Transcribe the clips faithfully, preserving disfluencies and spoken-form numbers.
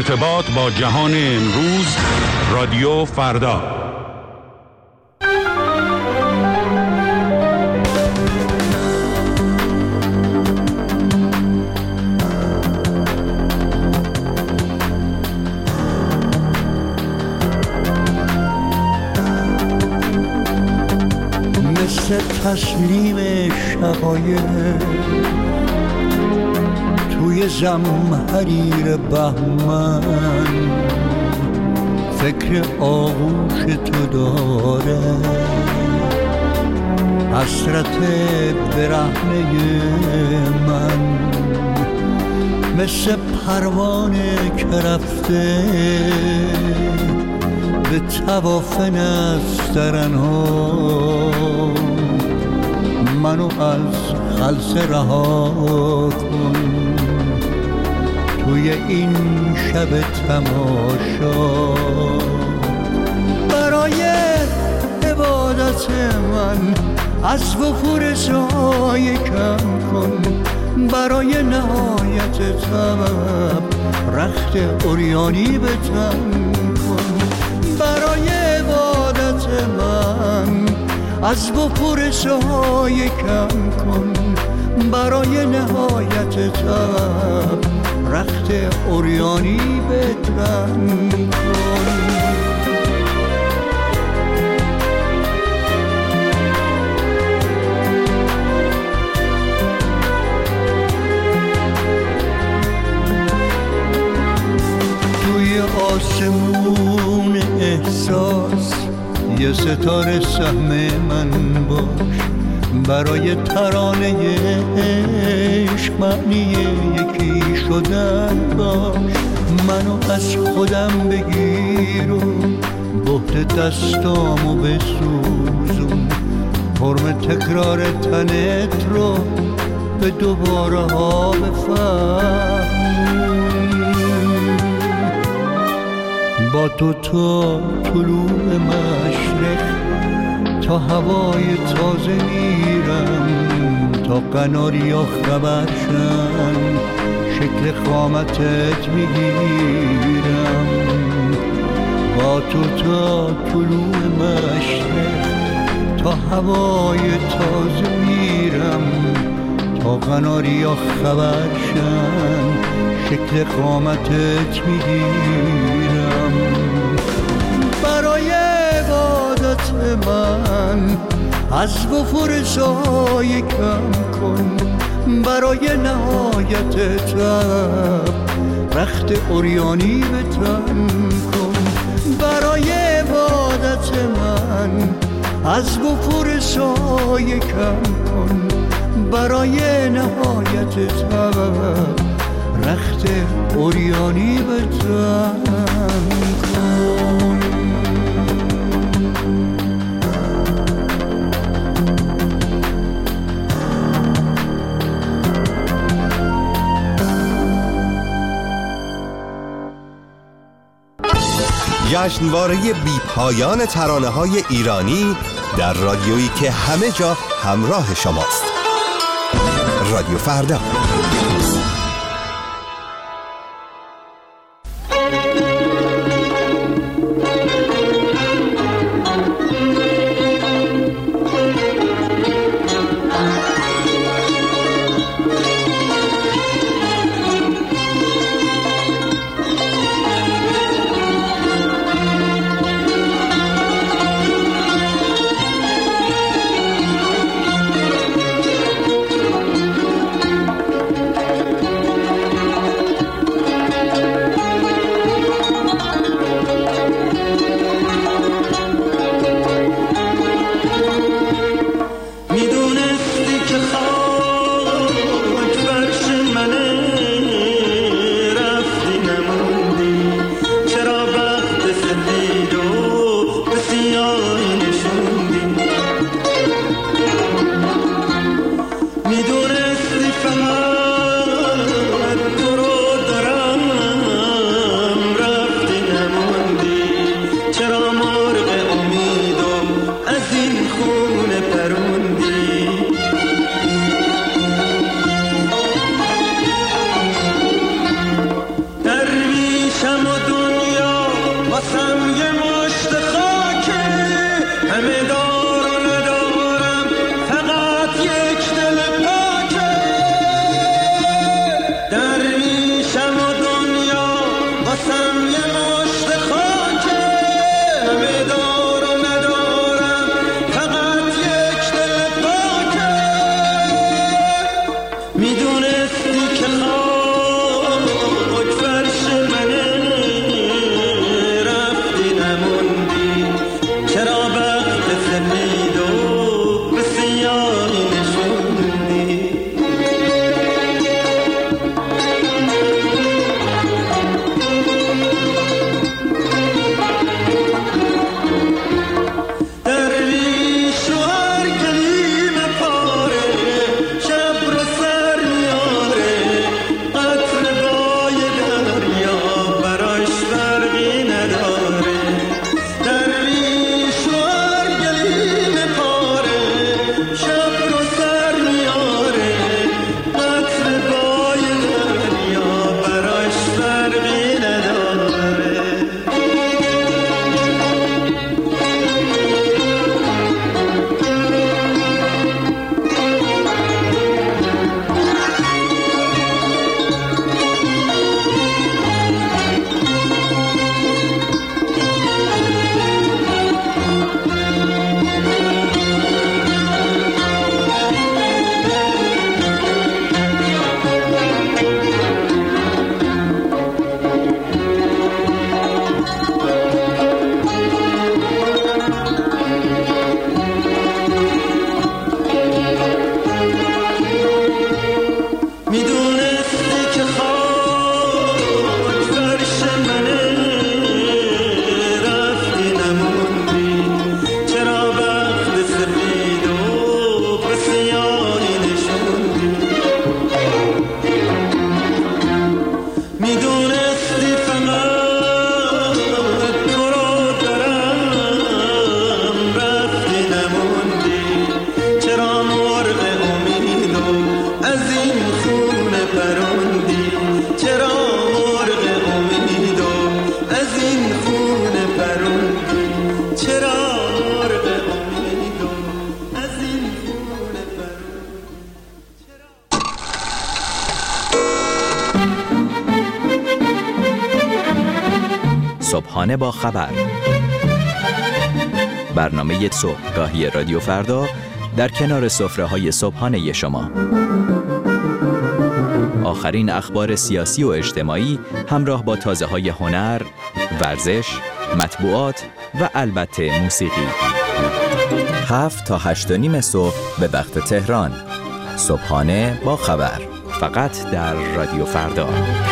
ارتباط با جهان امروز، رادیو فردا. مثل تسلیم شقایق توی زمحریر بهمن، فکر آغوش تو داره حسرت برهنه من. مثل پروانه که رفته به طواف نسترنها، منو از خلسه رها کن توی این شب تماشا. برای عبادت من از وفور سایه کم کن، برای نهایت طلب رخت عریانی به تن کن. برای عبادت من از وفور سایه کم کن، برای نهایت طلب رخت عریانی به تن کن. توی آسمون احساس یه ستاره سهم من باش، برای ترانه عشق معنی یکی شدن باش. منو از خودم بگیر و بهت دستامو بسوزون، حرم تکرار تنت رو به دوباره ها بفهم. با تو تا طلوع مشرق تا هوای تازه میرم، تا قناریا خبر شن شکل قامتت میگیرم. با تو تا طلوع مشرق تا هوای تازه میرم، تا قناریا خبر شن شکل قامتت میگیرم. برای عبادت من از وفور سایه کم کن، برای نهایت طلب رخت عریانی به تن کن. برای عبادت من از وفور سایه کم کن، برای نهایت طلب رخت عریانی به تن کن. جشنواره بی پایان ترانه‌های ایرانی در رادیویی که همه جا همراه شماست. رادیو فردا. صبحانه با خبر، برنامه صبحگاهی رادیو فردا در کنار سفره‌های صبحانه شما. آخرین اخبار سیاسی و اجتماعی همراه با تازه‌های هنر، ورزش، مطبوعات و البته موسیقی. هفت تا هشت و نیم صبح به وقت تهران. صبحانه با خبر، فقط در رادیو فردا.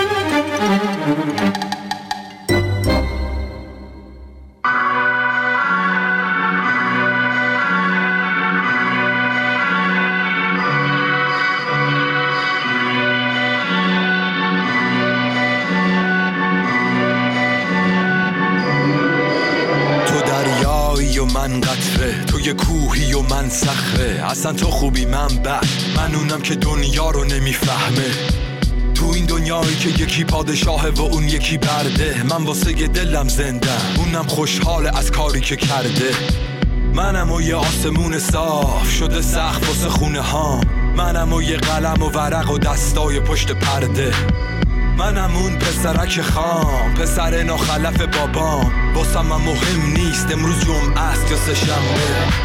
من قطره، تو یه کوهی و من صخره. اصلا تو خوبی من بد، من اونم که دنیا رو نمیفهمه. تو این دنیایی که یکی پادشاهه و اون یکی برده، من واسه یه دلم زنده، اونم خوشحاله از کاری که کرده. منم و یه آسمون صاف شده سقف واسه خونه ها، منم و یه قلم و ورق و دستای پشت پرده. منم اون پسرک خام، پسر ناخلف بابام. واسم من مهم نیست امروز جمعه است یا سه شنبه.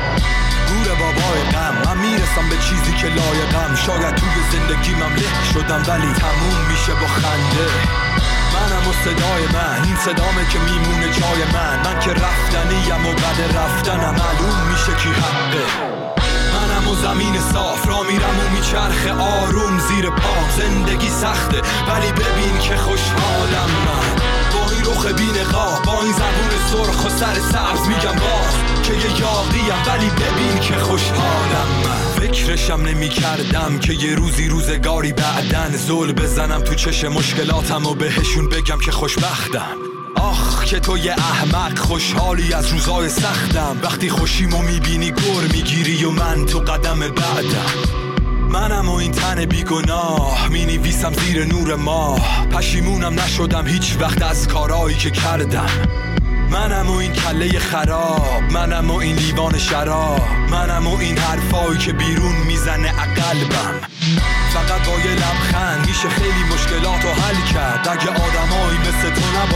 گور بابای غم، من میرسم به چیزی که لایقم. شاید توی زندگی من له شدم ولی تموم میشه با خنده. منم و صدای من، این صدامه که میمونه جای من. من که رفتنیم و بعد رفتنم معلوم میشه کی حقه. منم و زمین صاف را میرم و میچرخه آروم زیر پام. زندگی سخته ولی ببین که خوشحالم من. با این رخ بی‌نقاب، با این زبون سرخ و سر سبز میگم باز که یه یاغیم ولی ببین که خوشحالم من. فکرشم نمی کردم که یه روزی روزگاری بعدن زل بزنم تو چش مشکلاتم و بهشون بگم که خوشبختم. آخ که تو یه احمق خوشحالی از روزای سختم. وقتی خوشیمو میبینی گر میگیری و من تو قدم بعدم. منم و این تن بیگناه مینویسم زیر نور ماه. پشیمونم نشدم هیچ وقت از کارایی که کردم. منم و این کله خراب، منم و این لیوان شراب، منم و این حرفایی که بیرون میزنه قلبم. فقط با یه لبخند میشه خیلی مشکلاتو حل کرد. اگه آدمایی مثل تو نباشن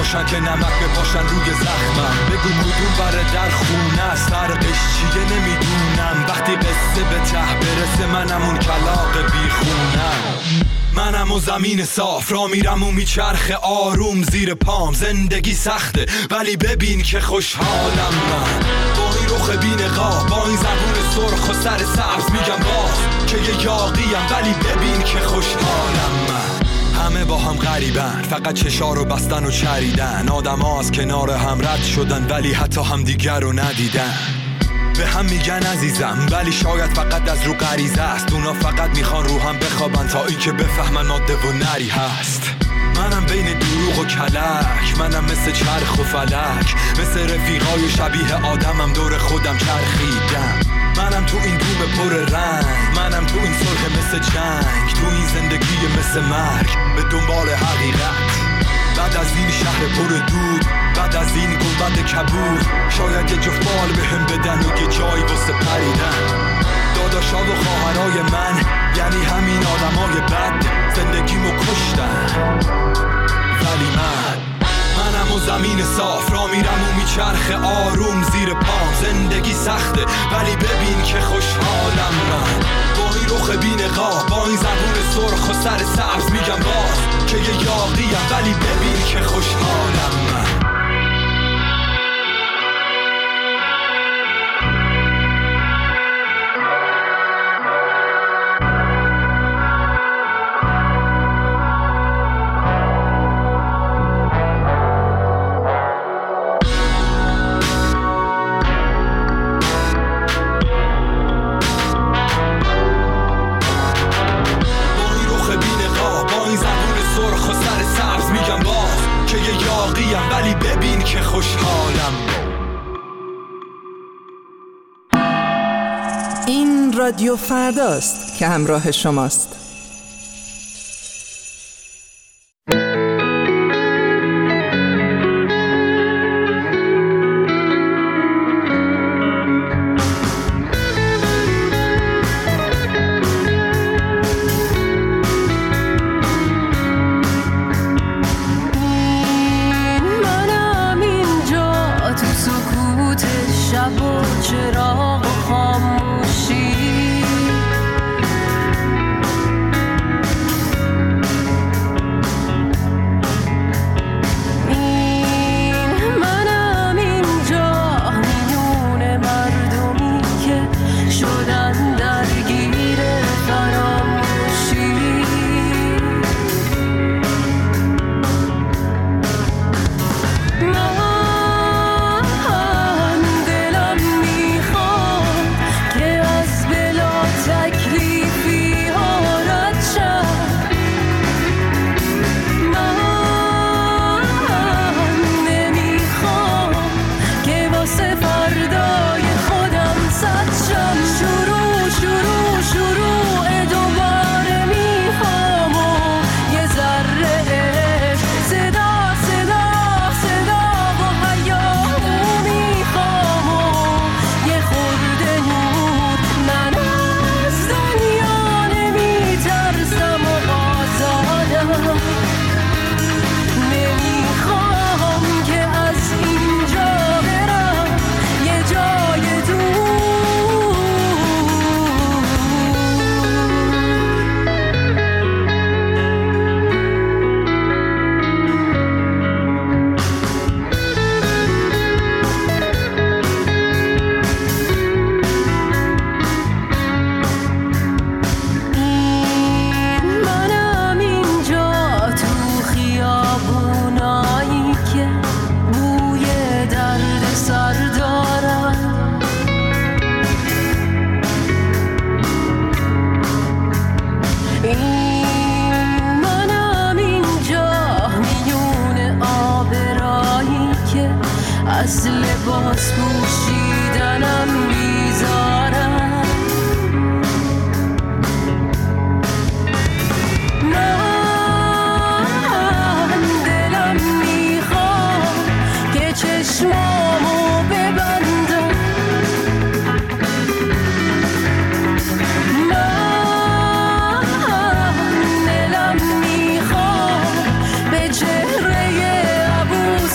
باشن که نمک بپاشن روی زخمم. بگو کدوم بره در خونه است، فرقش چیه نمیدونم. وقتی قصه به ته برسه منم اون کلاغ بیخونم. منم و زمین صاف را میرم و میچرخه آروم زیر پام. زندگی سخته ولی ببین که خوشحالم من. با این رخ بی نقاب، با این زبون سرخ و سر سبز میگم باز که یه یاغیم، ولی ببین که خوشحالم من. همه با هم غریبن، فقط چشا رو بستن و چریدن. آدم ها از کنار هم رد شدن ولی حتی هم دیگر رو ندیدن. به هم میگن عزیزم ولی شاید فقط از رو غریزه است. اونا فقط میخوان رو هم بخوابن تا این که بفهمن ماده و نری هست. منم بین دروغ و کلک، منم مثل چرخ و فلک، مثل رفیقای شبیه آدمم دور خودم چرخیدم. منم تو این دوم پر رنگ، منم تو این صلح مثل جنگ، تو این زندگی مثل مرگ به دنبال حقیقت. بعد از این شهر پر دود، بعد از این گنبد کبود، شاید یه جفت بال به هم بدن و یه جایی واسه پریدن. داداشا و خواهرای من یعنی همین آدمای بد، زندگیمو کشتن ولی من منم و زمین صاف را میرم و میچرخه آروم زیر پام. زندگی سخته ولی ببین که خوشحالم من. با این رخ بی نقاب، با این زبون سرخ و سر سبز میگم باز که یه یاغیم، ولی ببین که خوشحالم من. ولی ببین که خوشحالم. این رادیو فرداست که همراه شماست. چهره ابو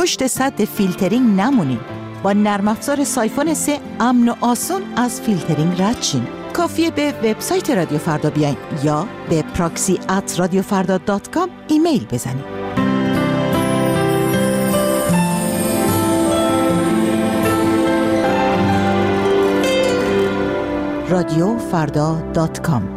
پشت سد فیلترینگ نمونین. با نرم افزار سایفون سه امن و آسون از فیلترینگ رد شین. کافیه به وبسایت رادیو فردا بیاین یا به پراکسی ات رادیو فردا دات کام ایمیل بزنین. رادیو فردا دات کام.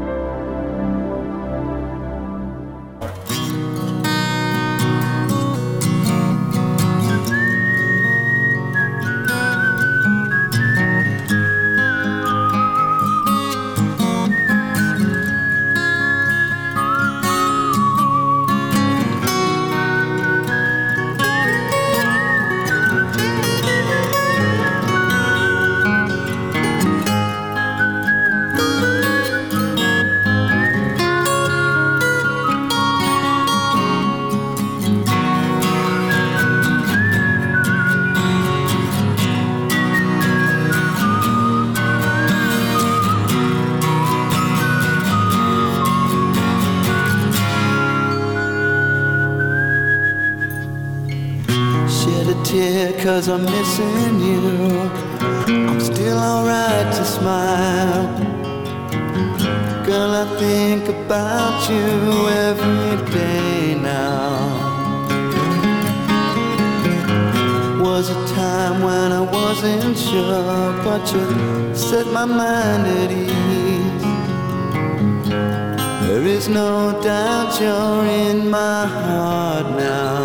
Cause I'm missing you. I'm still alright to smile. Girl, I think about you every day now. Was a time when I wasn't sure, but you set my mind at ease. There is no doubt you're in my heart now.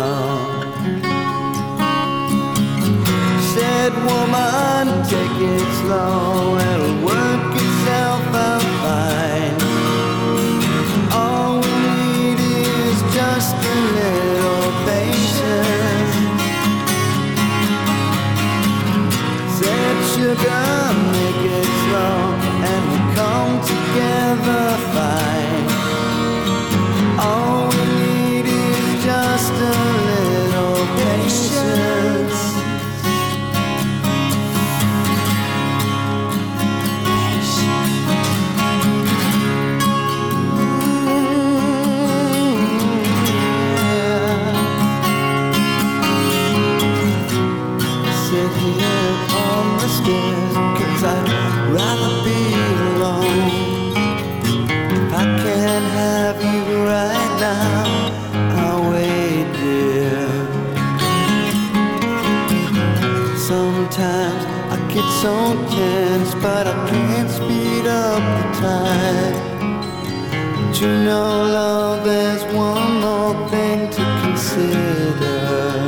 Said, woman, take it slow, it'll work itself out fine. All we need is just a little patience. Said, sugar, make it slow, and we'll come together fine. All we need is just a little patience. Cause I'd rather be alone. If I can't have you right now, I'll wait, dear. Sometimes I get so tense, but I can't speed up the time. But you know, love, there's one more thing to consider.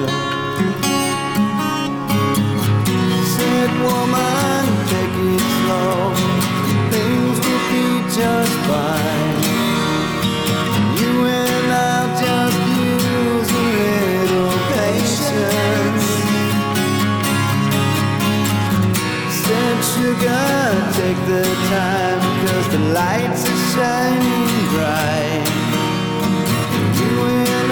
Woman, take it slow, things will be just fine. You and I'll just use a little patience. Said, sugar, take the time, cause the lights are shining bright. You and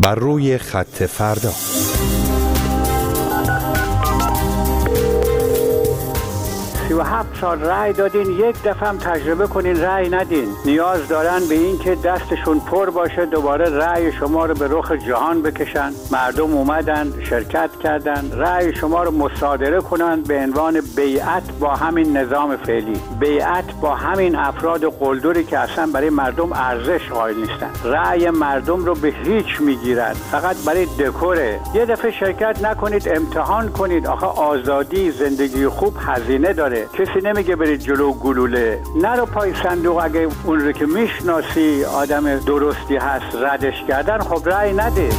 بر روی خط فردا. سی و هفت سال رأی دادین، یک دفعه هم تجربه کنین رأی ندین. نیاز دارن به این که دستشون پر باشه دوباره رأی شما رو به رخ جهان بکشن. مردم اومدن شرکت کردن، رأی شما رو مصادره کنن به عنوان بیعت با همین نظام فعلی، بیعت با همین افراد قلدری که اصلا برای مردم ارزش قائل نیستن. رأی مردم رو به هیچ میگیرن، فقط برای دکوره. یه دفعه شرکت نکنید، امتحان کنید. آخه آزادی، زندگی خوب هزینه داره. کسی نمیگه برید جلو گلوله. نرو پای صندوق. اگه اون رو که میشناسی آدم درستی هست ردش کردن، خب رأی نده.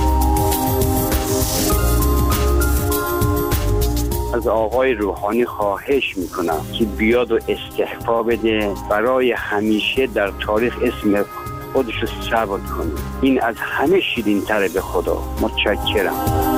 از آقای روحانی خواهش میکنم که بیاد و استعفا بده، برای همیشه در تاریخ اسم خودش رو ثبت کنه. این از همه شیرین تره. به خدا متشکرم.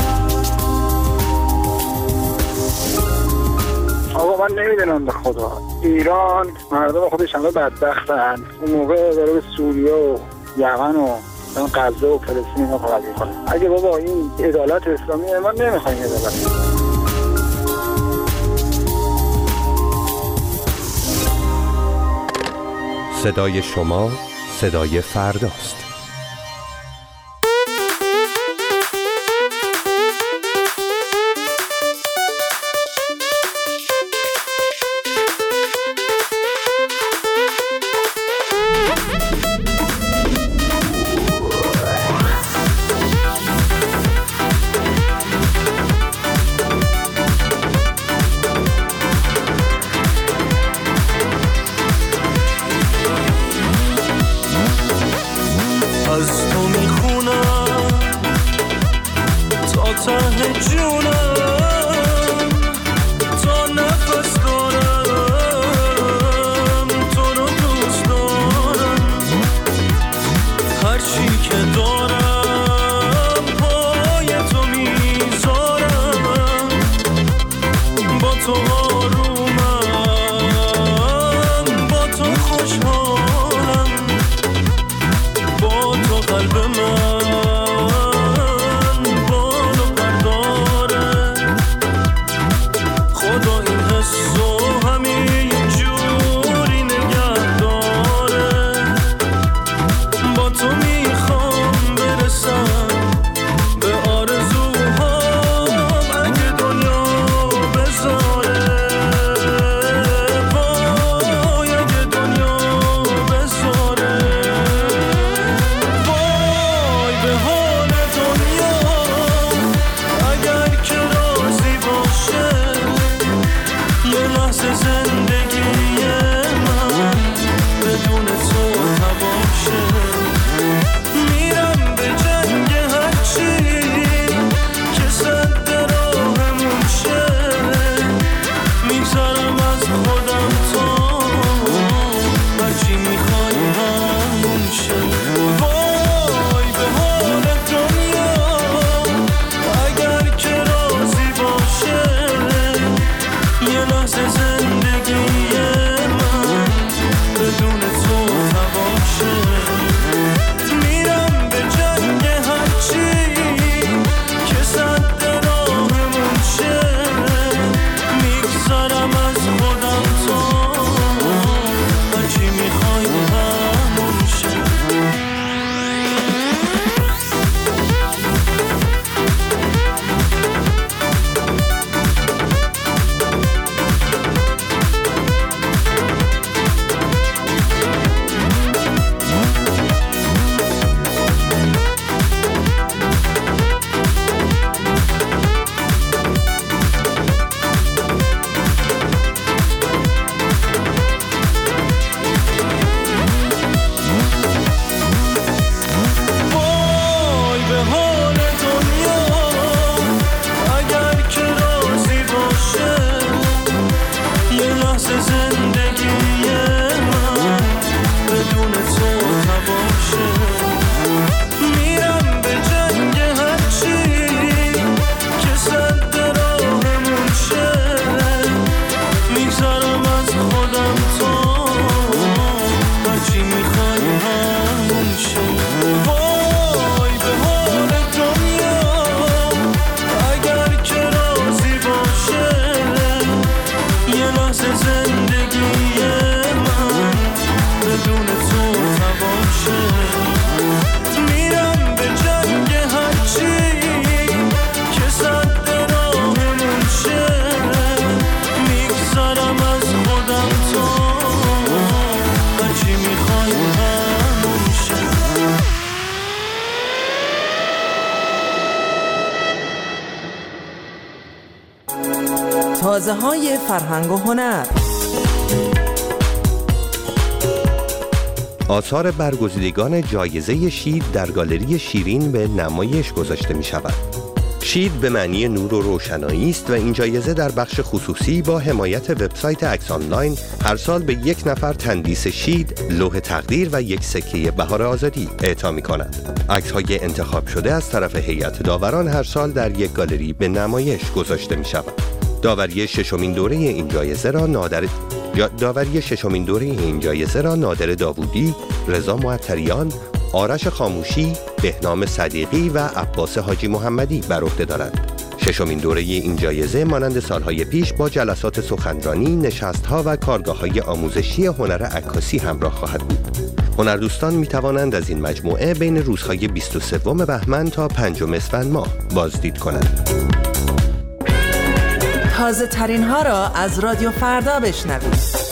آقا من نمیدونم به خدا، ایران مردم خودش همه بدبختن. اون موقع داره به سوریه و یمن و غزه و فلسطین اینا کمک میکنه. اگه بابا این عدالت اسلامیه، ما نمیخوایم عدالت. صدای شما صدای فرداست. وای به حال تازه های فرهنگ و هنر. آثار برگزیدگان جایزه شید در گالری شیرین به نمایش گذاشته می شود. شید به معنی نور و روشنایی است و این جایزه در بخش خصوصی با حمایت وبسایت عکس آنلاین هر سال به یک نفر تندیس شید، لوح تقدیر و یک سکه بهار آزادی اعطا می‌کند. عکس‌های انتخاب شده از طرف هیئت داوران هر سال در یک گالری به نمایش گذاشته می‌شود. داوری ششمین دوره این جایزه را نادر داوری ششمین دوره این جایزه را نادر داوودی، رضا معطریان، آرش خاموشی، بهنام صدیقی و عباس حاجی محمدی بر عهده دارند. ششمین دوره این جایزه مانند سالهای پیش با جلسات سخنرانی، نشست‌ها و کارگاه‌های آموزشی هنر عکاسی همراه خواهد بود. هنردوستان می‌توانند از این مجموعه بین روزهای بیست و سوم بهمن تا پنجم اسفند ماه بازدید کنند. تازه ترین ها را از رادیو فردا بشنوید.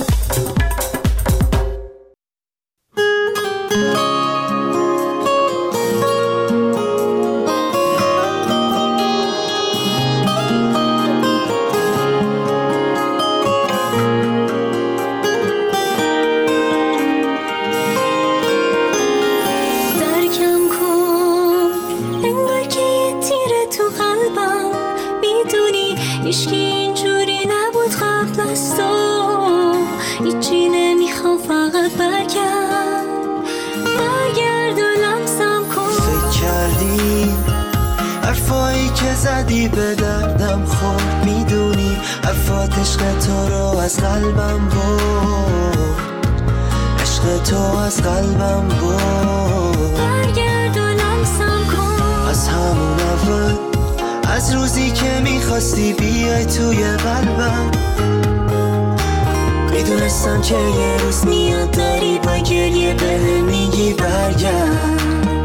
زدی به دردم خورد، میدونی حرفات عشق تو رو از قلبم برد، عشق تو از قلبم برد. برگرد و لمسم کن از همون اول، از روزی که میخواستی بیای توی قلبم. میدونستم که یه روز میاد داری با گریه بهم میگی برگرد.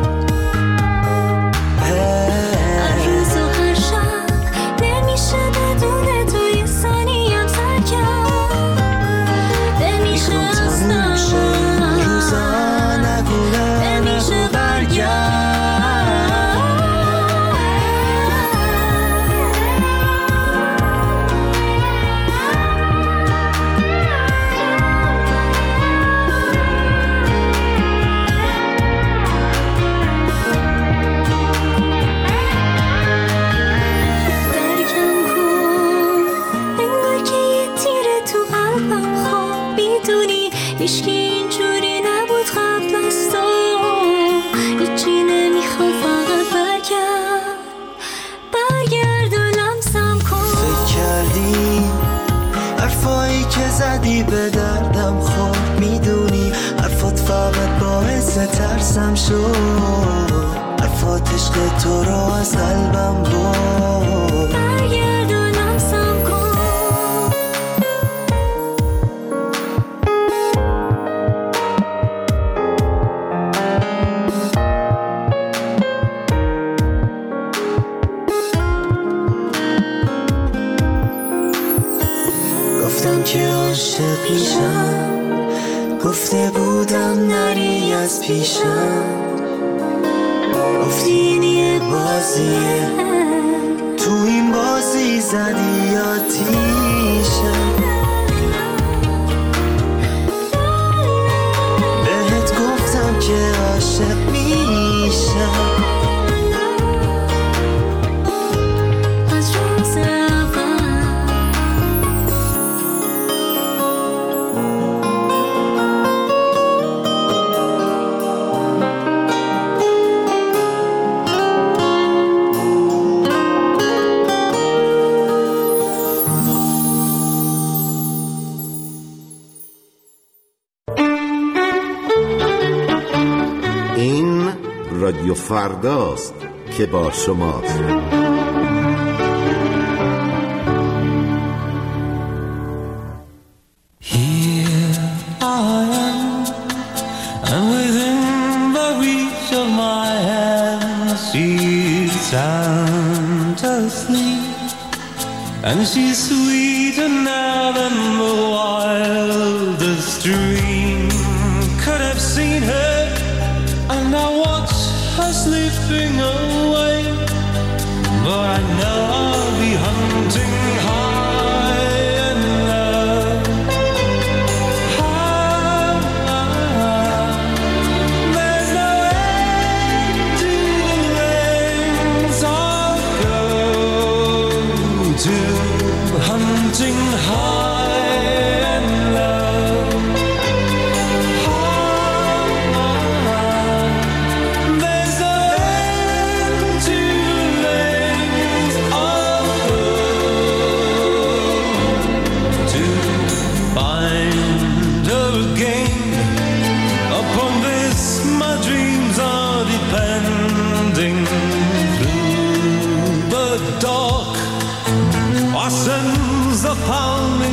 زدی به دردم خورد، میدونی حرفات فقط باعث ترسم شد، حرفات عشق تو رو از قلبم برد. برگرد و لمسم کن گفتم که عاشقیشم، گفته بودم نری از پیشم، گفتی این یه بازیه، تو این بازی زدی آتیشم. بهت گفتم که عاشق میشم، رادیو فرداست که با شماست. Here I am, and within the reach of my hand, she's sound asleep, and she's sweeter now than the wildest dream could have seen her, and I watch her slipping away, but I know I'll be hunting high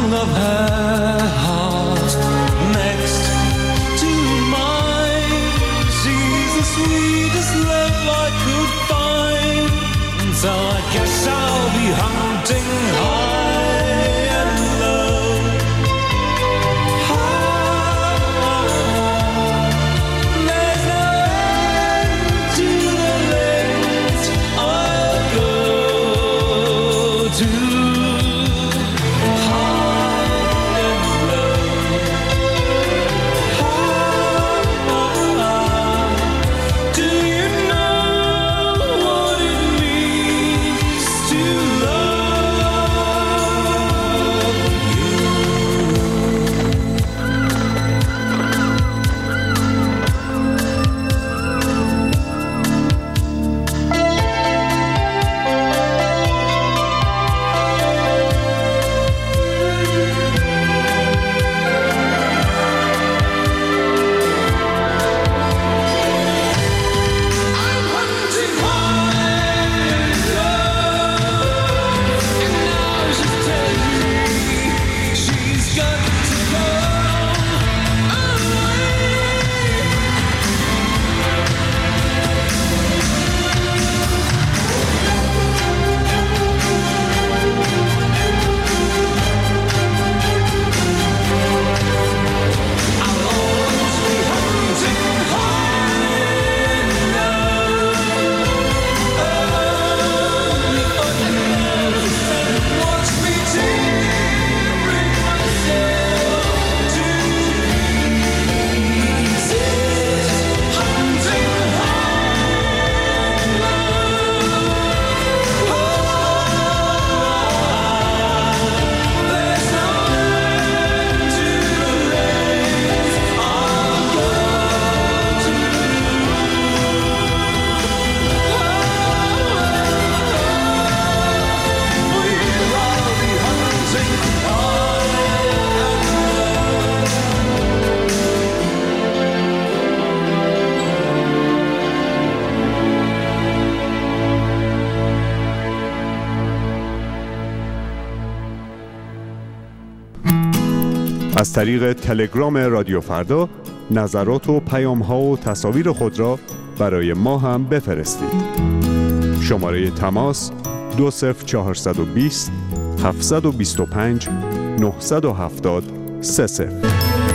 sound of her heart next to mine. She's the sweetest love I could find. So I guess I'll be hunting high and low. There's no end to the lengths I'll go to. از طریق تلگرام رادیو فردا نظرات و پیام‌ها و تصاویر خود را برای ما هم بفرستید. شماره تماس دو صفر چهارصد و بیست هفتصد و بیست و پنج نهصد و هفتاد سه صفر.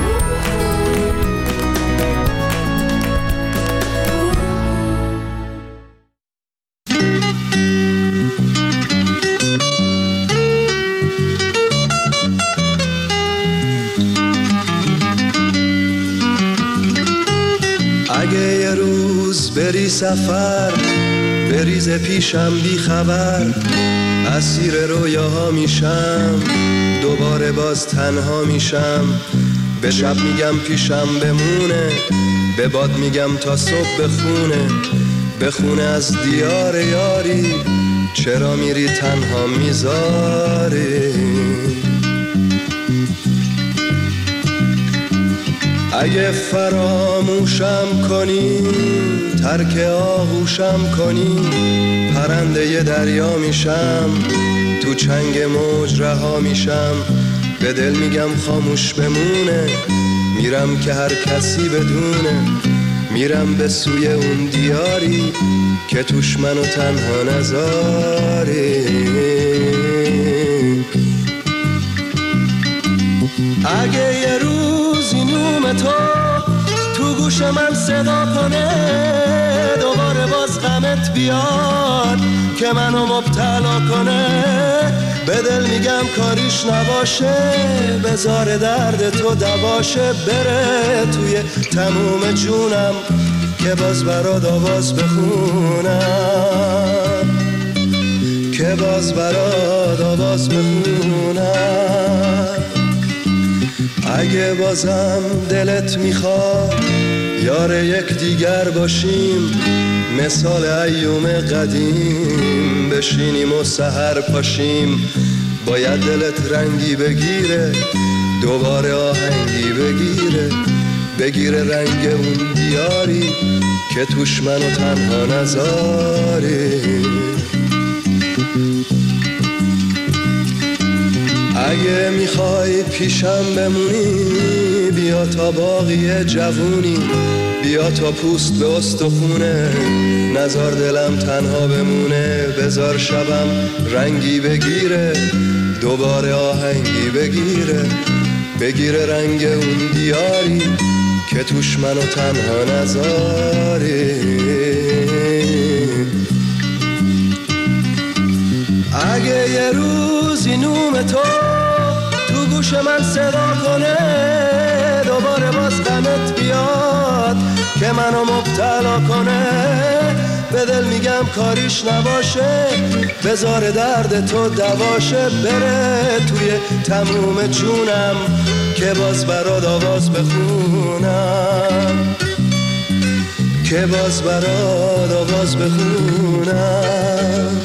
بری سفر بریز پیشم بی خبر، اسیر رویاها میشم، دوباره باز تنها میشم. به شب میگم پیشم بمونه، به باد میگم تا صبح بخونه، بخونه از دیار یاری، چرا میری تنها میذاری؟ اگه فراموشم کنی، ترک آغوشم کنی، پرنده ی دریا میشم، تو چنگ موج رها میشم. به دل میگم خاموش بمونه، میرم که هر کسی بدونه، میرم به سوی اون دیاری که توش منو تنها نذاری. اگه یه روزی نوم تو تو گوش من صدا کنه، دوباره باز غمت بیاد که منو مبتلا کنه، به دل میگم کاریش نباشه، بذار درد تو دواشه، بره توی تموم جونم که باز برات آواز بخونم، که باز برات آواز بخونم. اگه بازم دلت میخواد یار یک دیگر باشیم، مثال ایوم قدیم بشینیم و سحر پاشیم، باید دلت رنگی بگیره، دوباره آهنگی بگیره، بگیره رنگ اون دیاری که توش منو تنها نذاری. اگه میخوای پیشم بمونی بیا تا باقی جوونی، بیا تا پوست به استخونه، نزار دلم تنها بمونه. بزار شبم رنگی بگیره، دوباره آهنگی بگیره، بگیره رنگ اون دیاری که توش منو تنها نذاری. اگه یه روزی نوم تو تو گوش من صدا کنه، دوباره باز غمت بیاد که منو مبتلا کنه، به دل میگم کاریش نباشه، بذار درد تو دواشه، بره توی تموم جونم که باز برات آواز بخونم، که باز برات آواز بخونم.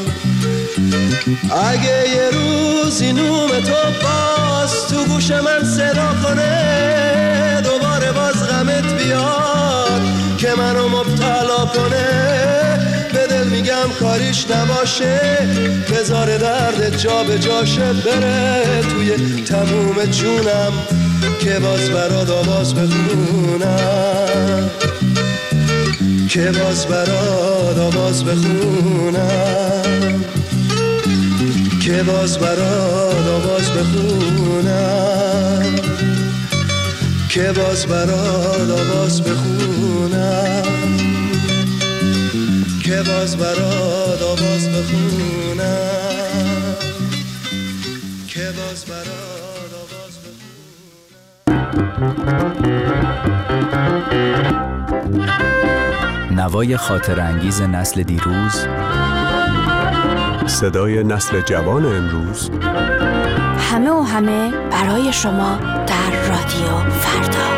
اگه یه روزی نوم تو باز تو گوش من صدا کنه، دوباره باز غمت بیاد که منو مبتلا کنه، به دل میگم کاریش نباشه، بذار درد جا به جاشه، بره توی تموم جونم که باز برات آواز بخونم، که باز برات آواز بخونم، که باز برات آواز بخونم، که باز برات آواز بخونم، که باز برات آواز بخونم، که باز برات آواز بخونم. نوای خاطر انگیز نسل دیروز، صدای نسل جوان امروز، همه و همه برای شما در رادیو فردا.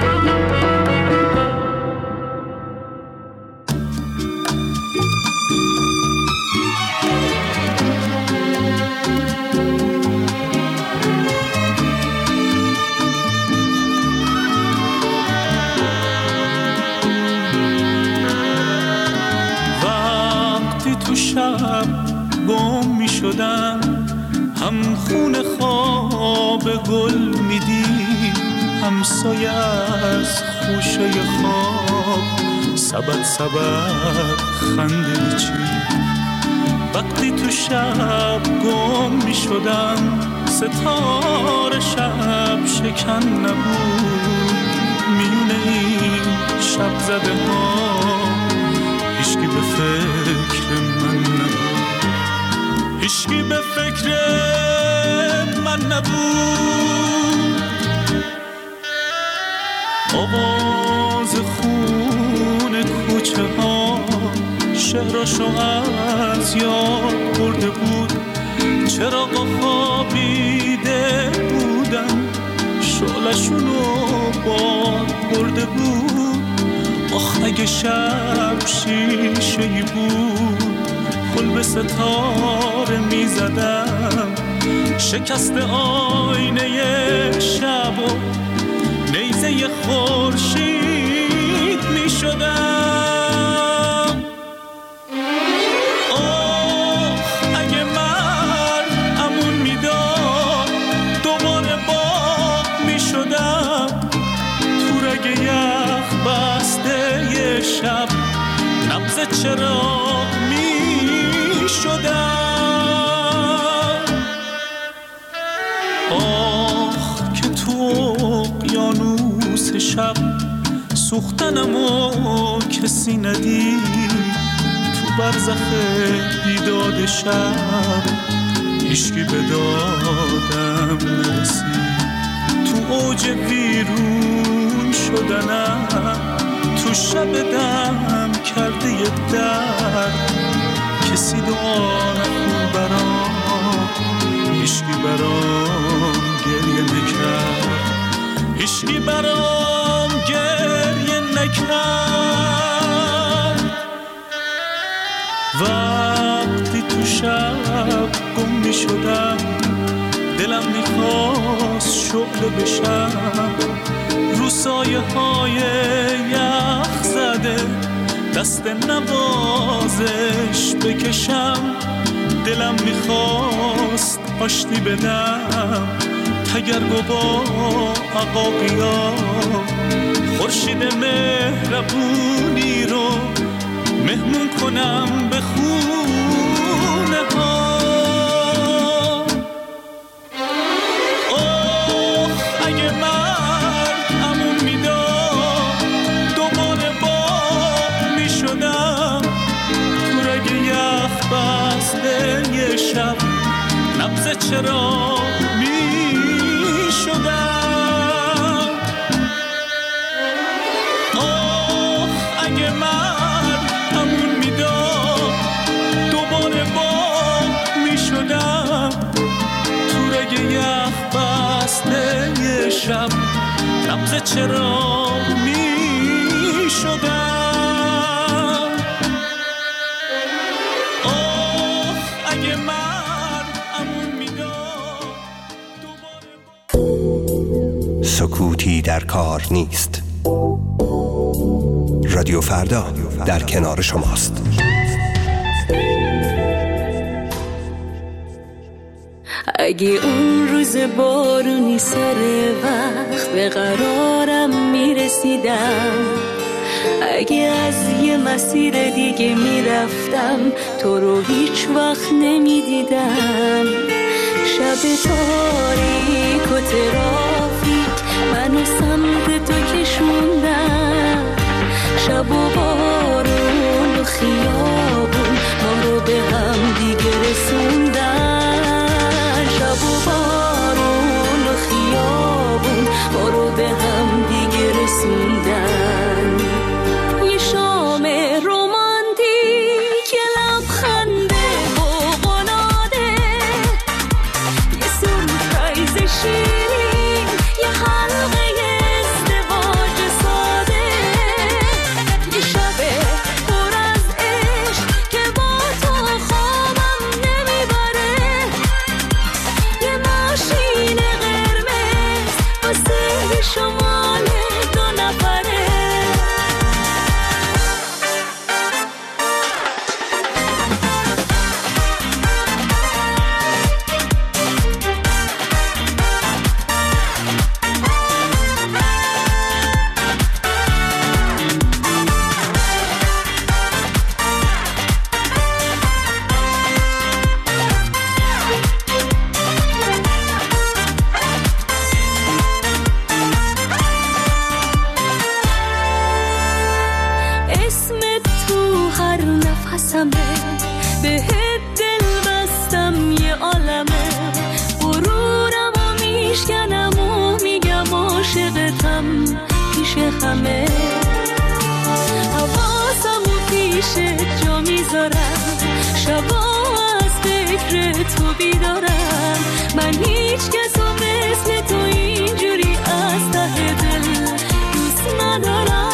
وقتی تو شب گم می شدم، هم خون خواب گل میدید، هم سایه از خوشه خواب سبد سبد خنده میچید. وقتی تو شب گم می شدم، ستاره شب شکن نبود، میونه این شب زده ها هیچکی به فکر من نبود، هیچکی به فکر من نبود. آواز خون کوچه ها شعراشو از یاد برده بود، چراغا خوابیده بودن شعلشونو باد برده بود. آخ اگه شب شیشه‌ای بود، گل به ستاره می زدم، شکست آینه شب و نیزه خورشید می شدم. آه اگه من امون می داد، دوباره باغ می شدم، تو رگ یخ بسته یه شب نبض چراغ می شدم. آخ که تو اقیانوس شب سوختنمو کسی ندید، تو برزخ بیداد شب هیچکی به دادم نرسید. تو اوج ویرون شدنم، تو شب دم کرده یه درد، کسی دعا نکن برام، هیچکی برام گریه نکرد، هیچکی برام گریه نکرد. وقتی تو شب گم می شدم، دلم میخواست شعله بشم، رو سایه های یخ زده دست نوازش بکشم. دلم میخواست آشتی بدم تگرگ و با عقاقیا خورشید مهربونی رو مهمون کنم به خونه ها. اوه اگه مرد امون میداد دوباره با میشدم تو رگ یخ بسته یه شب نبض چرا میشدم. اوه اگه مرد امون میداد دوباره با میشدم تو رگ یخ بسته یه شب نبض چرا میشدم. اوه اگه مرد امون میداد سکوتی در کار نیست. رادیو فردا در کنار شماست. اگه اون روز بارونی سر وقت به قرارم میرسیدم، اگه از یه مسیر دیگه میرفتم تو رو هیچ وقت نمیدیدم، شب تاریک و ترافیک منو سمت تو کشوندن، شب و بارون و خیابون ما رو به هم دیگه رسوندن، شب و بارون و خیابون ما رو به هم دیگه رسوندن. یه شام رومانتیک، یه لبخند فوق‌العاده، یه سورپرایز شیرین، یه حلقه ازدواج ساده، یه شب پر از عشق که با تو خوابم نمیبره، یه ماشین قرمز واسه شمال دو نفره. اسمت تو هر نفسمه، بهت دل بستم یه عالمه، غرورم و میشکنم و میگم عاشقتم پیش همه، حواسم و پیشت جا میذارم، شبا از فکر تو بیدارم، من هیچ کس و مثل تو اینجوری از ته دل دوست ندارم.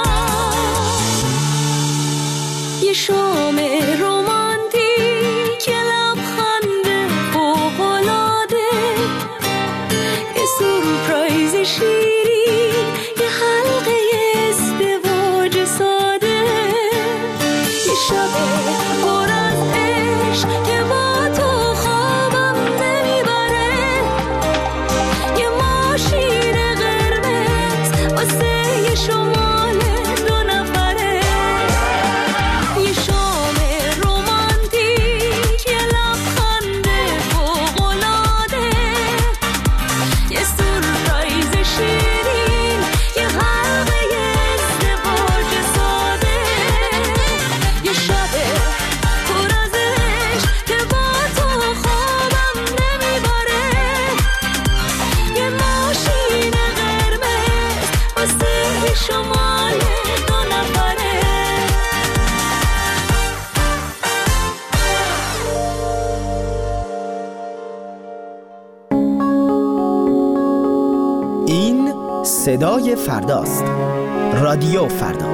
یه شام رومانتیک، یه لبخند فوق‌العاده، یه سورپرایز شیرین، یه حلقه ازدواج ساده، یه شب پر از عشق که با تو خوابم نمیبره، یه ماشین قرمز واسه یه شمال دو نفره. یه شام رومانتیک، یه لبخند فوق‌العاده، یه سورپرایز شیرین، یه حلقه ازدواج ساده، یه شب پر از عشق که با تو خوابم نمیبره، یه ماشین قرمز واسه شمال دو نفره. این صدای فرداست. رادیو فردا.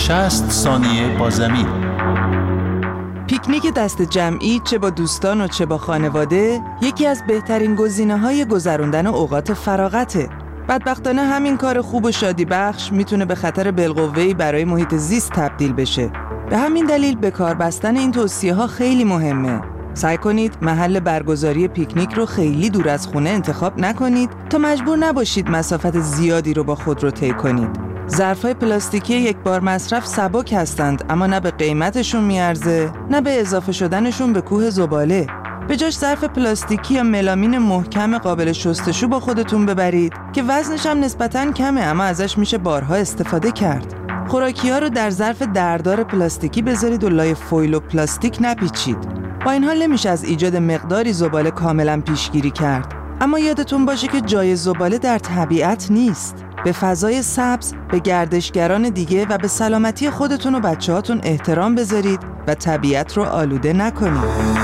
شصت ثانیه با زمین. پیکنیک دست جمعی چه با دوستان و چه با خانواده یکی از بهترین گزینه‌های گذراندن اوقات فراغته. بدبختانه همین کار خوب و شادی بخش میتونه به خطر بالقوه‌ای برای محیط زیست تبدیل بشه. به همین دلیل به کار بستن این توصیه‌ها خیلی مهمه. سعی کنید محل برگزاری پیکنیک رو خیلی دور از خونه انتخاب نکنید تا مجبور نباشید مسافت زیادی رو با خود رو طی کنید. ظرف‌های پلاستیکی یک بار مصرف سبک هستند، اما نه به قیمتشون میارزه نه به اضافه شدنشون به کوه زباله. به جاش ظرف پلاستیکی یا ملامین محکم قابل شستشو با خودتون ببرید که وزنش هم نسبتاً کمه اما ازش میشه بارها استفاده کرد. خوراکی‌ها رو در ظرف دردار پلاستیکی بذارید و لای فویل و پلاستیک نپیچید. با این حال نمیشه از ایجاد مقداری زباله کاملاً پیشگیری کرد. اما یادتون باشه که جای زباله در طبیعت نیست. به فضای سبز، به گردشگران دیگه و به سلامتی خودتون و بچه‌هاتون احترام بذارید و طبیعت رو آلوده نکنید.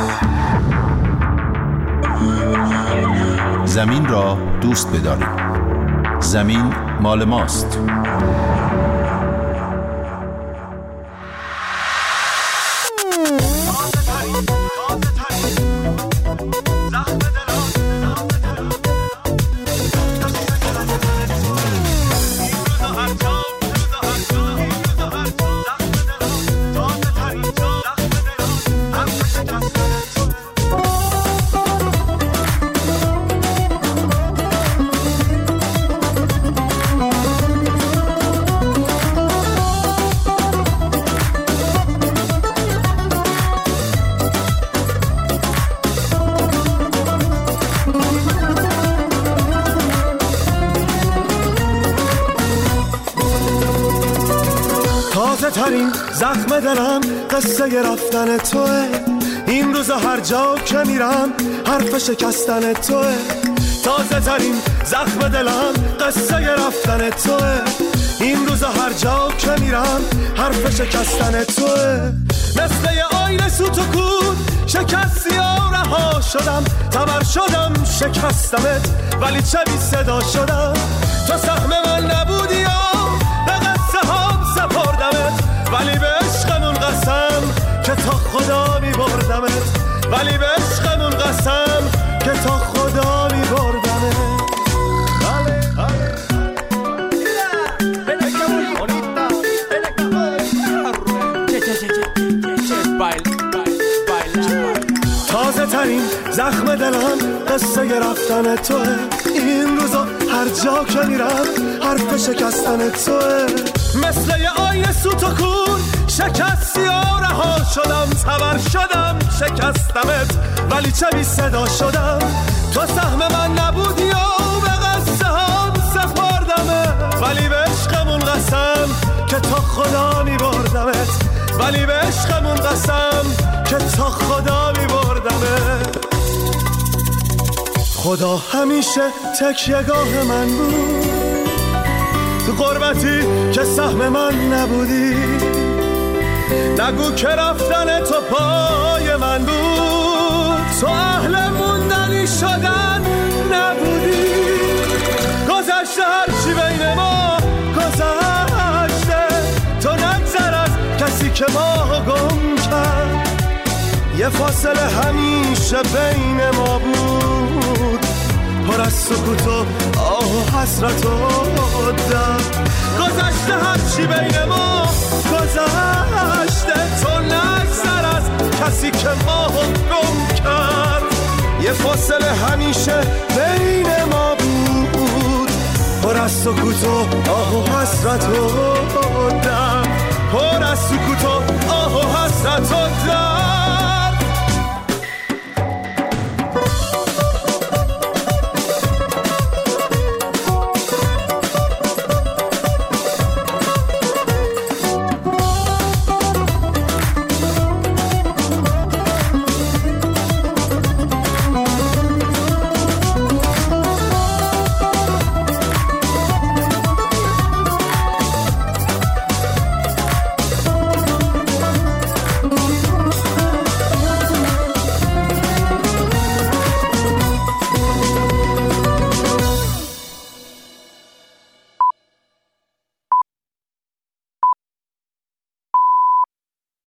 زمین را دوست بدارید. زمین مال ماست. ترین زخم دلم قصه رفتن توه. این روزا هر جا که میرم حرف شکستن توه. تازه ترین زخم دلم قصه رفتن توه. این روزا هر جا که میرم حرف شکستن توه. مثل یه آینه سوت و کود شکستی و رها شدم. تبر شدم شکستمت ولی چه بی صدا شدم. تو سهم من نبودی و به قصه هم سپردمت ولی به عشقمون قسم که تا خدا می بردمت. ولی به عشقمون قسم که تا خدا می بردمت. تازه ترین زخم دلم قصه رفتن توه. این روزا هر جا که میرم حرف شکستن توه. مثل یه آینه سوت و کور شکستی و رها شدم. تبر شدم شکستمت ولی چه بی صدا شدم. تو سهم من نبودی و به قصه هم سپردمت ولی به عشقمون قسم که تا خدا می بردمت. ولی به عشقمون قسم که تا خدا می بردمت. خدا همیشه تکیه‌گاه من بود. تو غربتی که سهم من نبودی. نگو که رفتن تو پای من بود. تو اهل موندنی شدن نبودی. گذشته هرچی بین ما گذشته. تو نگذر از کسی که ما گم کرد. یه فاصله همیشه بین ما بود. پر از سکوت و آه و حسرت و درد. گذشته هرچی بین ما گذشته. تو نگذر از کسی که ما گم کرد. یه فاصله همیشه بین ما بود. پر از سکوت و آه و حسرت و درد. پر از سکوت و آه و حسرت و درد.